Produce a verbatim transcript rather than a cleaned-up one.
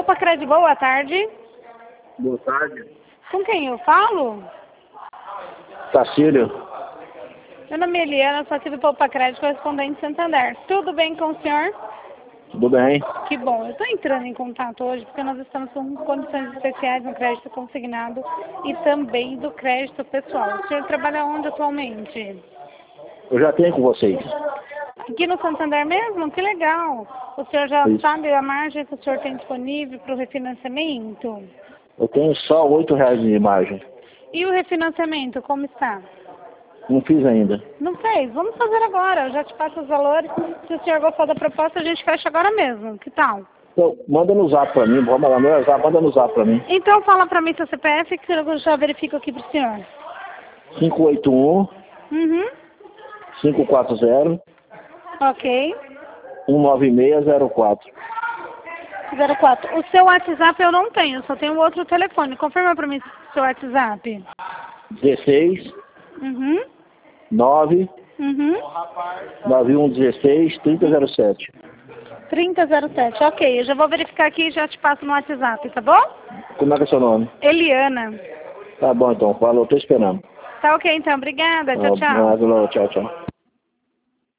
Pacred, boa tarde. Boa tarde. Com quem eu falo? Tacílio. Meu nome é Eliana, sou aqui do Poupa Crédito, correspondente Santander. Tudo bem com o senhor? Tudo bem? Que bom. Eu estou entrando em contato hoje porque nós estamos com condições especiais no crédito consignado e também do crédito pessoal. O senhor trabalha onde atualmente? Eu já tenho com vocês. Aqui no Santander mesmo? Que legal. O senhor já Isso. sabe a margem que o senhor tem disponível para o refinanciamento? Eu tenho só oito reais de margem. E o refinanciamento, como está? Não fiz ainda. Não fez? Vamos fazer agora. Eu já te passo os valores. Se o senhor gostou da proposta, a gente fecha agora mesmo. Que tal? Então, manda no zap pra mim. Vamos lá, meu zap, manda no zap pra mim. Então fala pra mim seu C P F que eu já verifico aqui pro senhor. cinco oito um, Uhum. cinco quatro zero, Ok. um nove seis zero quatro. zero quatro. O seu WhatsApp eu não tenho, só tenho outro telefone. Confirma pra mim o seu WhatsApp. dezesseis, Uhum. nove, Uhum. nove um dezesseis, trinta zero sete. trinta zero sete. Ok, eu já vou verificar aqui e já te passo no WhatsApp, tá bom? Como é que é seu nome? Eliana. Tá bom então, falou, tô esperando. Tá ok então, obrigada. Tchau, tchau. Tá, tchau, tchau.